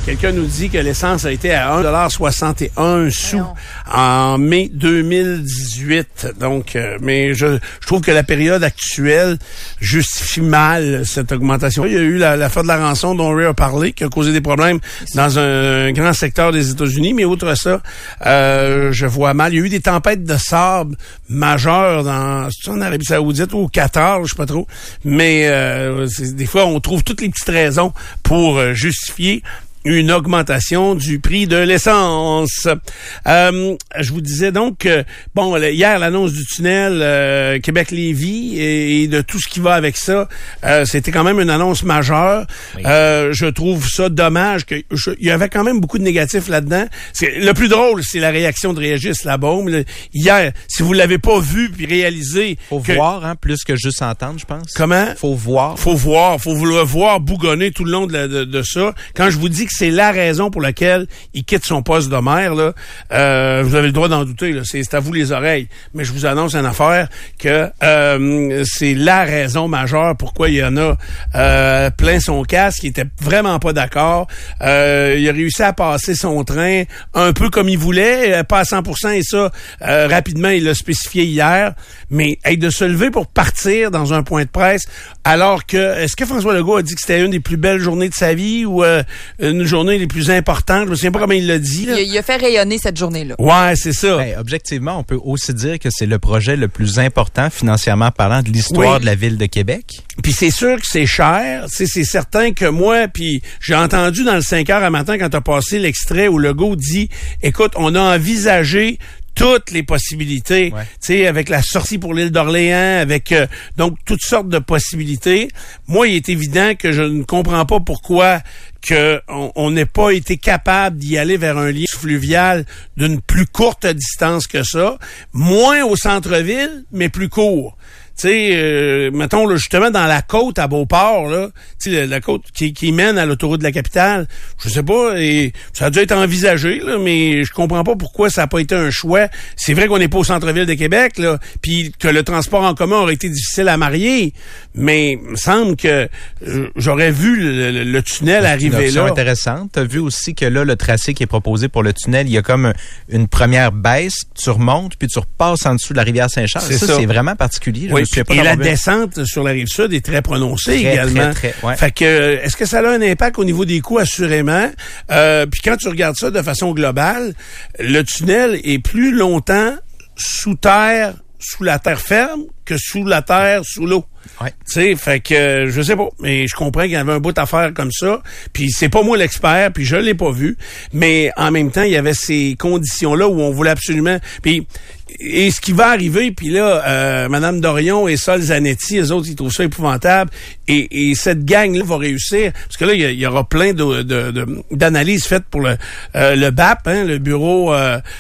Quelqu'un nous dit que l'essence a été à 1,61 en mai 2018. Donc, mais je trouve que la période actuelle justifie mal cette augmentation. Il y a eu l'affaire de la rançon dont Ray a parlé, qui a causé des problèmes dans un grand secteur des États-Unis. Mais outre ça, je vois mal. Il y a eu des tempêtes de sable majeures en Arabie Saoudite ou au Qatar, je sais pas trop. Mais des fois, on trouve toutes les petites raisons pour justifier une augmentation du prix de l'essence. Je vous disais donc hier, l'annonce du tunnel Québec-Lévis et de tout ce qui va avec ça, c'était quand même une annonce majeure. Oui. Je trouve ça dommage il y avait quand même beaucoup de négatifs là-dedans. Le plus drôle, c'est la réaction de Régis Labaume. Hier, si vous l'avez pas vu puis réalisé... Faut voir, plus que juste entendre, je pense. Comment? Faut voir. Faut vous le voir bougonner tout le long de ça. Quand je vous dis que c'est la raison pour laquelle il quitte son poste de maire, là, vous avez le droit d'en douter, là. C'est à vous les oreilles. Mais je vous annonce une affaire que c'est la raison majeure pourquoi il y en a plein son casque. Il était vraiment pas d'accord. Il a réussi à passer son train un peu comme il voulait, pas à 100%, et ça, rapidement, il l'a spécifié hier. Mais de se lever pour partir dans un point de presse, alors que, est-ce que François Legault a dit que c'était une des plus belles journées de sa vie ou une journée les plus importantes? Je me souviens pas comment il l'a dit. Là. Il a fait rayonner cette journée-là. Ouais, c'est ça. Ben, objectivement, on peut aussi dire que c'est le projet le plus important, financièrement parlant, de l'histoire de la Ville de Québec. Puis c'est sûr que c'est cher. C'est certain que moi, puis j'ai entendu dans le 5 heures à matin quand t'as passé l'extrait où Legault dit, écoute, on a envisagé toutes les possibilités, tu sais, avec la sortie pour l'île d'Orléans, avec donc toutes sortes de possibilités. Moi, il est évident que je ne comprends pas pourquoi on n'ait pas été capable d'y aller vers un lien fluvial d'une plus courte distance que ça, moins au centre-ville, mais plus court. Tu sais, mettons là, justement dans la côte à Beauport, là, tu sais, la côte qui mène à l'autoroute de la capitale, je sais pas, et ça a dû être envisagé, là, mais je comprends pas pourquoi ça n'a pas été un choix. C'est vrai qu'on n'est pas au centre-ville de Québec, là, puis que le transport en commun aurait été difficile à marier, mais il me semble que j'aurais vu le tunnel arriver là. C'est intéressant. T'as vu aussi que là, le tracé qui est proposé pour le tunnel, il y a comme une première baisse, tu remontes, puis tu repasses en dessous de la rivière Saint-Charles. Ça, c'est vraiment particulier. Oui. Et la descente sur la Rive-Sud est très prononcée également. Très, ouais. Fait que, est-ce que ça a un impact au niveau des coûts? Assurément. Puis quand tu regardes ça de façon globale, le tunnel est plus longtemps sous terre, sous la terre ferme, que sous la terre, sous l'eau. Ouais. Tu sais, fait que je sais pas, mais je comprends qu'il y avait un bout à faire comme ça, puis c'est pas moi l'expert, puis je l'ai pas vu, mais en même temps, il y avait ces conditions-là où on voulait absolument... Puis et ce qui va arriver, puis là, Madame Dorion et Sol Zanetti, eux autres, ils trouvent ça épouvantable, et cette gang-là va réussir, parce que là, il y aura plein d'analyses faites pour le BAP, le Bureau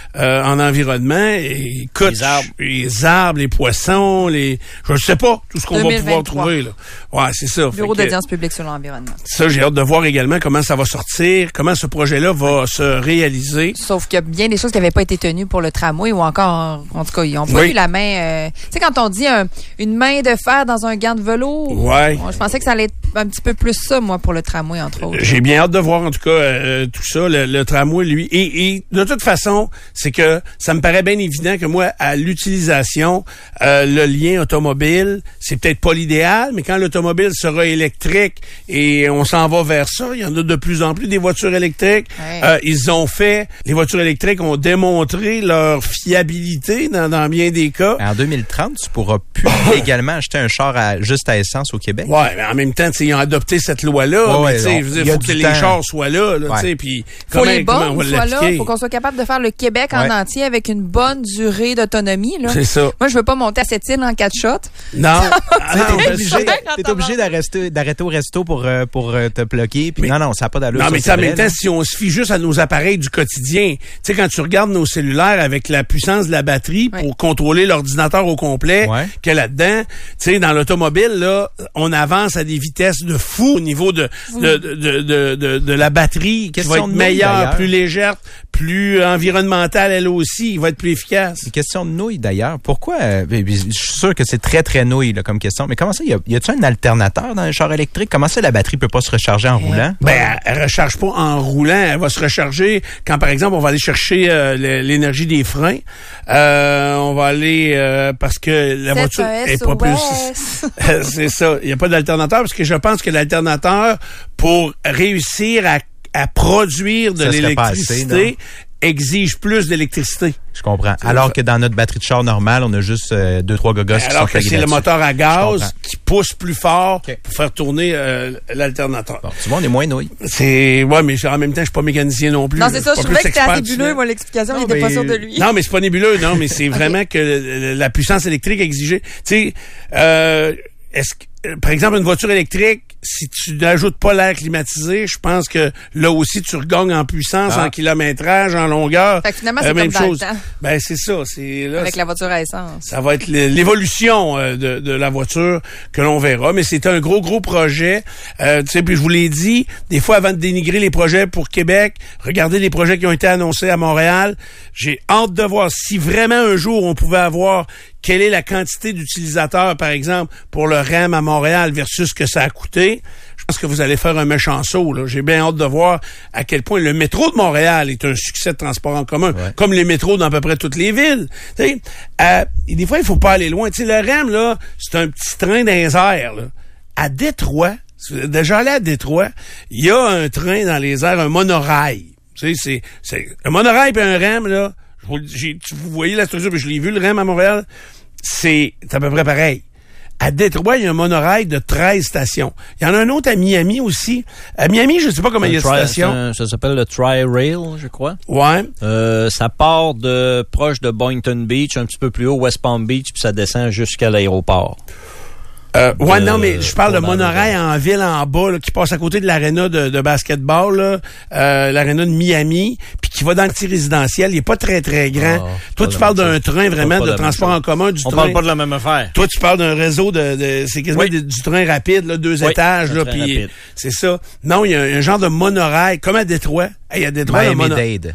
en environnement, et écoute, les arbres, les poissons, je sais pas, tout ce qu'on va pouvoir trouver, là. Ouais, c'est ça. Bureau d'audience publique sur l'environnement. Ça, j'ai hâte de voir également comment ça va sortir, comment ce projet-là va se réaliser. Sauf qu'il y a bien des choses qui n'avaient pas été tenues pour le tramway, ou encore, en tout cas, ils n'ont pas eu la main... tu sais, quand on dit une main de fer dans un gant de velours, je pensais que ça allait être un petit peu plus ça, moi, pour le tramway, entre autres. J'ai bien hâte de voir, en tout cas, tout ça, le tramway, lui. Et de toute façon, c'est que ça me paraît bien évident que moi, à l'utilisation, le lien automobile, c'est peut-être pas l'idéal, mais quand l'automobile sera électrique et on s'en va vers ça, il y en a de plus en plus des voitures électriques. Les voitures électriques ont démontré leur fiabilité dans bien des cas. En 2030, tu pourras plus également acheter un char juste à essence au Québec. Ouais, mais en même temps, ils ont adopté cette loi-là. Mais il faut que les chars soient là. Puis faut les bornes soient là. Faut qu'on soit capable de faire le Québec en entier avec une bonne durée d'autonomie. Là. C'est ça. Moi, je veux pas monter à cette île en 4 shots. Non. T'es obligé d'arrêter au resto pour te bloquer. Puis non, ça n'a pas d'allure. Non, mais en même temps, si on se fie juste à nos appareils du quotidien, tu sais, quand tu regardes nos cellulaires avec la puissance de la batterie pour contrôler l'ordinateur au complet, que là-dedans, tu sais, dans l'automobile, là, on avance à des vitesses de fou au niveau de la batterie qui va être meilleure, plus légère, plus environnementale, elle aussi. Il va être plus efficace. Une question de nouilles, il va être plus efficace. Une question de nouilles, d'ailleurs. Pourquoi? Je suis sûr que c'est très, très nouille là, comme question. Mais comment ça, y a-t-il un alternateur dans les chars électriques? Comment ça, la batterie peut pas se recharger en roulant? Ben, elle recharge pas en roulant. Elle va se recharger quand, par exemple, on va aller chercher l'énergie des freins. On va aller... parce que la voiture est pas plus... c'est ça. Il n'y a pas d'alternateur parce que je pense que l'alternateur, pour réussir à produire de l'électricité, exige plus d'électricité. Je comprends. Alors que dans notre batterie de char normale, on a juste 2-3 gogos qui sont alors que c'est le moteur à gaz qui pousse plus fort pour faire tourner l'alternateur. Bon, tu vois, on est moins nouilles. Ouais, mais en même temps, je suis pas mécanicien non plus. Non, c'est ça. Je trouvais que c'était nébuleux, moi, l'explication. Il était pas sûr de lui. Non, mais c'est pas nébuleux, non, mais c'est vraiment que la puissance électrique exigée. Tu sais, par exemple, une voiture électrique, si tu n'ajoutes pas l'air climatisé, je pense que là aussi, tu regagnes en puissance, en kilométrage, en longueur. Fait que finalement, c'est même comme chose. dans le temps. Ben, c'est ça. Avec la voiture à essence. Ça va être l'évolution de la voiture que l'on verra. Mais c'est un gros projet. Tu sais, puis je vous l'ai dit, des fois, avant de dénigrer les projets pour Québec, regardez les projets qui ont été annoncés à Montréal. J'ai hâte de voir si vraiment un jour on pouvait avoir quelle est la quantité d'utilisateurs, par exemple, pour le REM à Montréal versus ce que ça a coûté. Je pense que vous allez faire un méchant saut, là. J'ai bien hâte de voir à quel point le métro de Montréal est un succès de transport en commun, comme les métros dans à peu près toutes les villes. Tu sais, des fois, il faut pas aller loin. Tu sais, le REM, là, c'est un petit train dans les airs, là. À Détroit, déjà allé à Détroit, il y a un train dans les airs, un monorail. Tu sais, c'est un monorail et un REM, là. Vous voyez la structure, puis je l'ai vu, le REM à Montréal, c'est à peu près pareil. À Détroit, il y a un monorail de 13 stations. Il y en a un autre à Miami aussi. À Miami, je ne sais pas comment il y a de stations. Ça s'appelle le Tri-Rail, je crois. Ouais. Ça part proche de Boynton Beach, un petit peu plus haut, West Palm Beach, puis ça descend jusqu'à l'aéroport. Non, mais je parle de monorail en ville en bas, là, qui passe à côté de l'aréna de basketball, l'aréna de Miami, puis qui va dans le petit résidentiel. Il est pas très, très grand. Toi, tu parles d'un train vraiment de transport en commun, du train. On parle pas de la même affaire. Toi, tu parles d'un réseau c'est quasiment du train rapide, là, 2 étages, là, puis c'est ça. Non, il y a un genre de monorail, comme à Détroit. Il y a Détroit, Miami-Dade.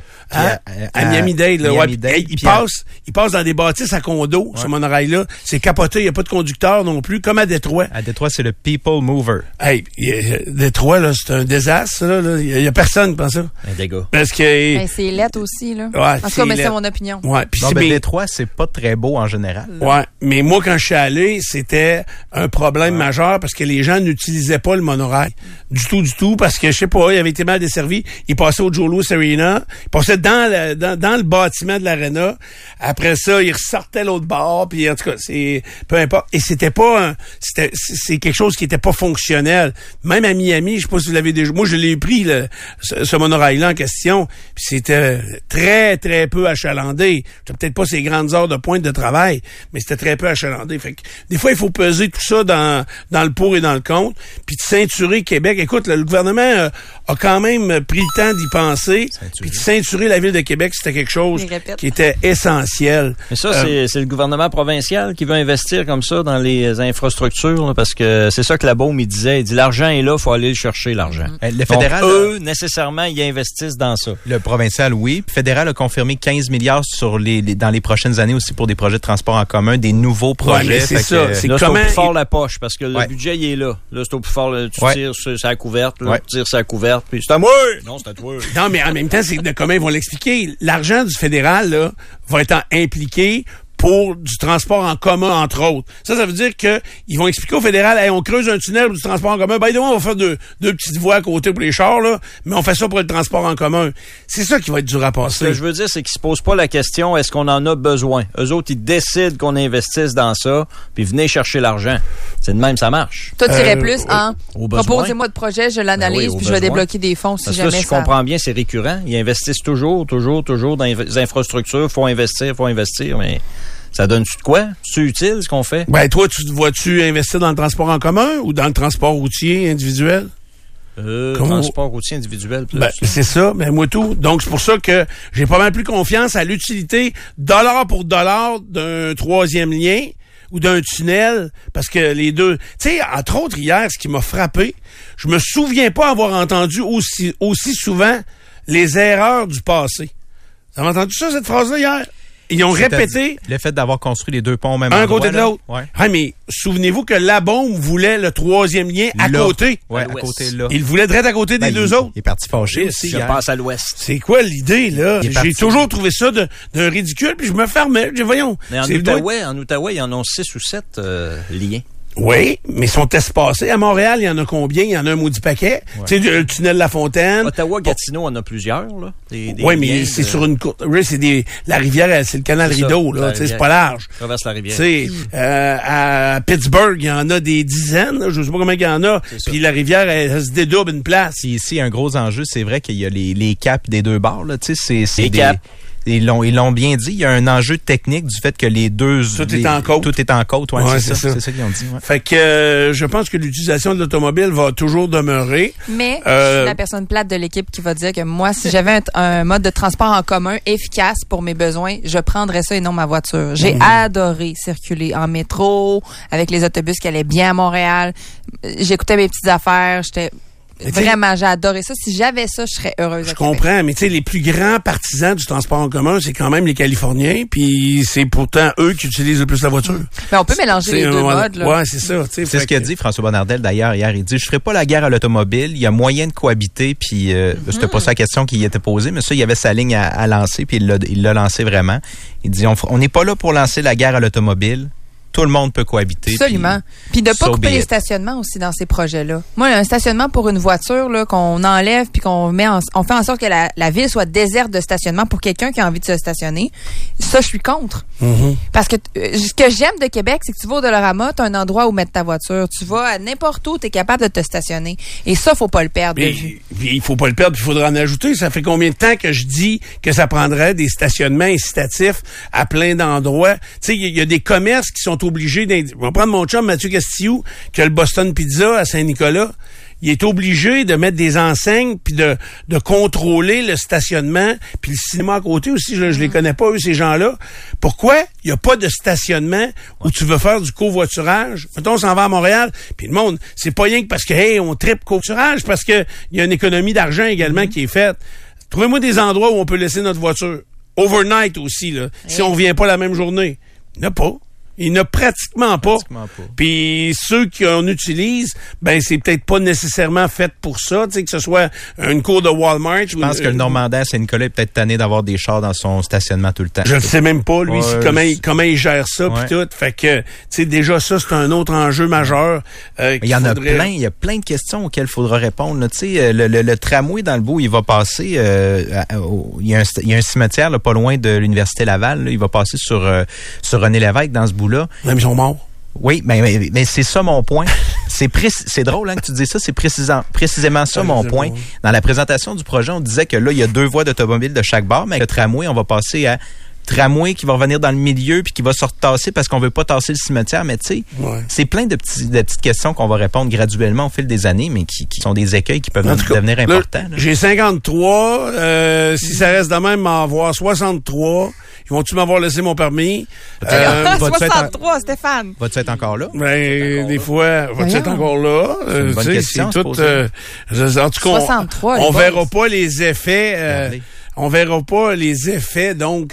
À Miami-Dade, là. Il passe dans des bâtisses à condos, ce monorail-là. C'est capoté, il n'y a pas de conducteur non plus, comme à Détroit. À Détroit, c'est le People Mover. Hey, Détroit, là, c'est un désastre, là. Il y a personne qui pense ça. Un dégât. Parce que... c'est lettre aussi, là. Ouais, en tout cas, mais c'est mon opinion. Ouais, puis Détroit, c'est pas très beau en général. Là. Ouais, mais moi, quand je suis allé, c'était un problème majeur parce que les gens n'utilisaient pas le monorail. Du tout, parce que, je sais pas, il avait été mal desservi. Il passait au Joe Louis Arena. Il passait dans le bâtiment de l'aréna. Après ça, il ressortait l'autre bord, puis en tout cas, c'est... Peu importe. Et c'était pas... c'est quelque chose qui était pas fonctionnel. Même à Miami, je sais pas si vous l'avez déjà... Moi, je l'ai pris, ce monorail-là en question, puis c'était très, très peu achalandé. C'était peut-être pas ses grandes heures de pointe de travail, mais c'était très peu achalandé. Fait que, des fois, il faut peser tout ça dans le pour et dans le contre, puis de ceinturer Québec. Écoute, le gouvernement a quand même pris le temps d'y penser, puis de ceinturer la ville de Québec, c'était quelque chose qui était essentiel. Mais ça, c'est le gouvernement provincial qui veut investir comme ça dans les infrastructures, là, parce que c'est ça que la Beaume, il disait. Il dit, l'argent est là, il faut aller le chercher, l'argent. Le fédéral... Donc, eux, nécessairement, ils investissent dans ça. Le provincial, oui. Le fédéral a confirmé 15 milliards dans les prochaines années aussi pour des projets de transport en commun, des nouveaux projets. Ouais, c'est ça. C'est là, c'est au plus fort la poche, parce que le budget, il est là. Là, c'est au plus fort. Là, tu tires sur sa couverte, là, tu tires sa couverte, puis c'est à moi! Non, c'est à toi. Non, mais en même temps, c'est comment ils vont l'expliquer. L'argent du fédéral, là, va être impliqué pour du transport en commun, entre autres. Ça veut dire que ils vont expliquer au fédéral, hey, on creuse un tunnel pour du transport en commun. Ben, on va faire deux petites voies à côté pour les chars, là, mais on fait ça pour le transport en commun. C'est ça qui va être dur à passer. Ce que je veux dire, c'est qu'ils se posent pas la question, est-ce qu'on en a besoin? Eux autres, ils décident qu'on investisse dans ça, puis venez chercher l'argent. C'est de même, ça marche. Toi, tu irais plus en proposez-moi de projet, je l'analyse, puis je vais débloquer des fonds si jamais ça... Si je comprends bien, c'est récurrent. Ils investissent toujours dans les infrastructures. Faut investir, mais... Ça donne-tu de quoi? C'est utile, ce qu'on fait? Ben, toi, vois-tu investir dans le transport en commun ou dans le transport routier individuel? Transport routier individuel, plus. Ben, c'est ça, ben, moi tout. Donc, c'est pour ça que j'ai pas mal plus confiance à l'utilité, dollar pour dollar, d'un troisième lien ou d'un tunnel, parce que les deux... Tu sais, entre autres, hier, ce qui m'a frappé, je me souviens pas avoir entendu aussi souvent les erreurs du passé. Vous avez entendu ça, cette phrase-là, hier? Ils ont répété... Le fait d'avoir construit les deux ponts au même endroit. Un endroit, côté de l'autre. Ouais. Ah, mais souvenez-vous que la bombe voulait le troisième lien à côté. Oui, à côté là. Il voulait direct à côté des deux autres. Il est parti fâché aussi. Je passe à l'ouest. C'est quoi l'idée, là? J'ai toujours trouvé ça d'un ridicule, puis je me fermais. Voyons. Mais en Outaouais, il y en a 6 ou 7 liens. Oui, mais ils sont espacés. À Montréal, il y en a combien? Il y en a un maudit paquet. Ouais. Tu sais, le tunnel La Fontaine. Ottawa-Gatineau, on en a plusieurs, là. Oui, mais c'est sur une courte... Oui, la rivière, c'est le canal Rideau, là. Tu sais, c'est pas large. Traverse la rivière. Tu sais, à Pittsburgh, il y en a des dizaines, là. Je sais pas combien il y en a. Puis la rivière, elle se dédouble une place. Puis ici, un gros enjeu, c'est vrai qu'il y a les caps des deux bords, là. Tu sais, c'est les caps. Ils l'ont bien dit. Il y a un enjeu technique du fait que les deux... Tout est en côte. Tout est en côte, ouais, c'est ça. C'est ça qu'ils ont dit. Ouais. Fait que je pense que l'utilisation de l'automobile va toujours demeurer. Mais je suis la personne plate de l'équipe qui va dire que moi, si j'avais un mode de transport en commun efficace pour mes besoins, je prendrais ça et non ma voiture. J'ai adoré circuler en métro, avec les autobus qui allaient bien à Montréal. J'écoutais mes petites affaires, vraiment, j'ai adoré ça. Si j'avais ça, je serais heureuse. Je comprends, mais tu sais, les plus grands partisans du transport en commun, c'est quand même les Californiens, puis c'est pourtant eux qui utilisent le plus la voiture. Mais on peut mélanger les deux modes, là. Ouais, c'est ça. C'est ce qu'a dit François Bonnardel d'ailleurs hier. Il dit, je ferai pas la guerre à l'automobile. Il y a moyen de cohabiter, puis c'était pas sa question qui y était posée, mais ça, il y avait sa ligne à lancer, puis il l'a lancé vraiment. Il dit, on n'est pas là pour lancer la guerre à l'automobile. Tout le monde peut cohabiter. Absolument. Puis de pas couper les stationnements aussi dans ces projets-là. Moi, un stationnement pour une voiture là qu'on enlève puis qu'on on fait en sorte que la ville soit déserte de stationnement pour quelqu'un qui a envie de se stationner. Ça, je suis contre. Parce que ce que j'aime de Québec, c'est que tu vas au Dollarama, tu as un endroit où mettre ta voiture. Tu vas à n'importe où, tu es capable de te stationner. Et ça, faut pas le perdre. Il faut pas le perdre, puis il faudra en ajouter. Ça fait combien de temps que je dis que ça prendrait des stationnements incitatifs à plein d'endroits? Tu sais, il y a des commerces qui sont obligé on va prendre mon chum Mathieu Castillo qui a le Boston Pizza à Saint-Nicolas. Il est obligé de mettre des enseignes puis de contrôler le stationnement puis le cinéma à côté aussi. Je les connais pas, eux, ces gens-là. Pourquoi il y a pas de stationnement où tu veux faire du covoiturage? Mettons, on s'en va à Montréal, puis le monde, c'est pas rien que parce que, hey, on tripe covoiturage, parce que il y a une économie d'argent également qui est faite. Trouvez-moi des endroits où on peut laisser notre voiture. Overnight aussi, là. Si on revient pas la même journée. Il n'y en a pas. Il n'y en a pratiquement pas. Puis ceux qu'on utilise, ben c'est peut-être pas nécessairement fait pour ça, tu sais, que ce soit une cour de Walmart. Je pense que le Normandin à Saint-Nicolas est peut-être tanné d'avoir des chars dans son stationnement tout le temps. Je ne sais même pas, lui, comment il gère ça puis tout. Fait que, tu sais, déjà ça, c'est un autre enjeu majeur. Il y en a plein. Il y a plein de questions auxquelles il faudra répondre. Tu sais, le tramway dans le bout, il va passer. Il y a un cimetière là, pas loin de l'Université Laval. Là, il va passer sur René Lévesque dans ce bout. Là. Même ils sont morts. Oui, mais c'est ça mon point. C'est drôle hein, que tu dis ça, c'est précisément ça mon point. Dans la présentation du projet, on disait que là, il y a 2 voies d'automobile de chaque bord, mais avec le tramway, on va passer à tramway qui va revenir dans le milieu puis qui va se retasser parce qu'on veut pas tasser le cimetière. Mais tu sais, c'est plein de petites questions qu'on va répondre graduellement au fil des années, mais qui sont des écueils qui peuvent devenir importants. Là. J'ai 53. Si ça reste de même, m'en avoir 63. Ils vont-tu m'avoir laissé mon permis? 63, Stéphane. Vas-tu être encore là? Ben, des fois, vas-tu être encore là? C'est une bonne question. C'est tout, en tout cas, 63, on verra pas les effets. On verra pas les effets, donc,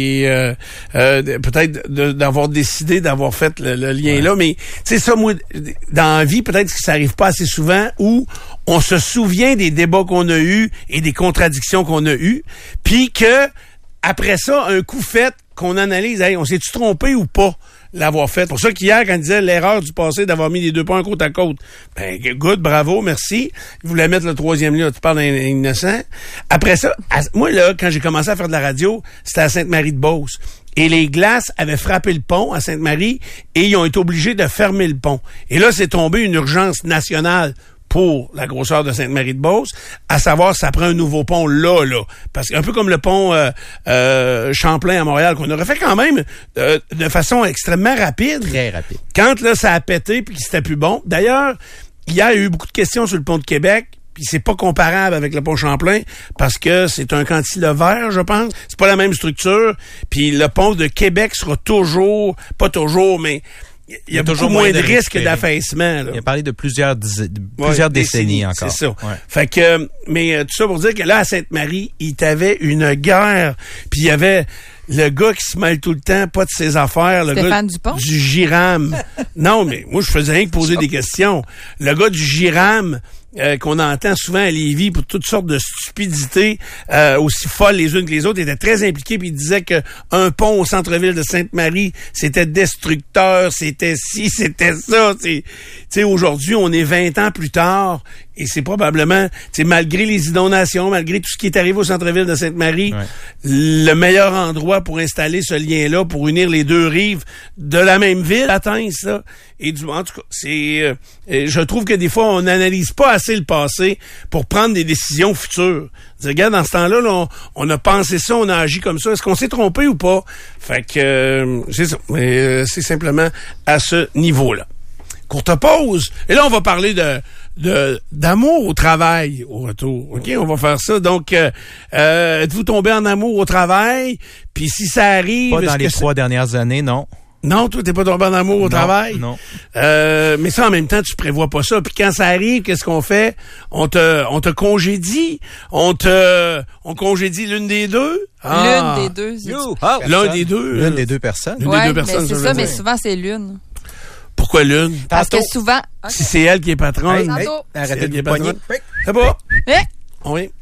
peut-être d'avoir décidé d'avoir fait le lien là. Mais, tu sais, ça, moi, dans la vie, peut-être que ça arrive pas assez souvent où on se souvient des débats qu'on a eus et des contradictions qu'on a eues, puis que, après ça, un coup fait, qu'on analyse, hey, on s'est-tu trompé ou pas l'avoir fait? Pour ça qu'hier, quand il disait l'erreur du passé d'avoir mis les 2 points côte à côte, ben, good, bravo, merci. Il voulait mettre le 3e lien, tu parles d'un innocent. Après ça, moi, là, quand j'ai commencé à faire de la radio, c'était à Sainte-Marie-de-Beauce. Et les glaces avaient frappé le pont à Sainte-Marie et ils ont été obligés de fermer le pont. Et là, c'est tombé une urgence nationale pour la grosseur de Sainte-Marie-de-Beauce, à savoir ça prend un nouveau pont là. Parce qu'un peu comme le pont Champlain à Montréal, qu'on aurait fait quand même de façon extrêmement rapide. Très rapide. Quand là, ça a pété puis que c'était plus bon. D'ailleurs, il y a eu beaucoup de questions sur le pont de Québec, puis c'est pas comparable avec le pont Champlain, parce que c'est un cantilever, je pense. C'est pas la même structure. Puis le pont de Québec sera toujours, pas toujours, mais il y a beaucoup moins de risques d'affaissement. Là. Il a parlé de plusieurs décennies encore. C'est ça. Ouais. Fait que, mais tout ça pour dire que là, à Sainte-Marie, il t'avait une guerre, puis il y avait le gars qui se mêle tout le temps, pas de ses affaires. Le Stéphane gars Dupont? Du Giram. Non, mais moi, je faisais rien que poser des questions. Le gars du Giram, qu'on entend souvent à Lévis pour toutes sortes de stupidités aussi folles les unes que les autres, était très impliqué, puis il disait que un pont au centre-ville de Sainte-Marie, c'était destructeur, c'était ci, c'était ça. Tu sais, aujourd'hui, on est 20 ans plus tard, et c'est probablement, malgré les inondations, malgré tout ce qui est arrivé au centre-ville de Sainte-Marie, le meilleur endroit pour installer ce lien-là, pour unir les deux rives de la même ville, atteint ça. Et en tout cas, c'est, je trouve que des fois, on n'analyse pas assez le passé pour prendre des décisions futures. Regarde, dans ce temps-là, là, on a pensé ça, on a agi comme ça. Est-ce qu'on s'est trompé ou pas? Fait que, c'est ça. Mais c'est simplement à ce niveau-là. Courte pause. Et là, on va parler d'amour au travail au retour. OK? On va faire ça. Donc, êtes-vous tombé en amour au travail? Puis si ça arrive... Pas dans les 3 dernières années, non. Non, toi, t'es pas tombé en amour au travail? Non. Mais ça, en même temps, tu prévois pas ça. Puis quand ça arrive, qu'est-ce qu'on fait? On te congédie. On congédie l'une des deux. L'une des deux. L'un des deux. L'une des deux personnes. L'une des deux personnes. Mais c'est ça, mais souvent, c'est l'une. Pourquoi l'une? Parce que souvent... Si c'est elle qui est patronne. Tantôt. Arrêtez de vous poigner. C'est bon? Eh? Oui.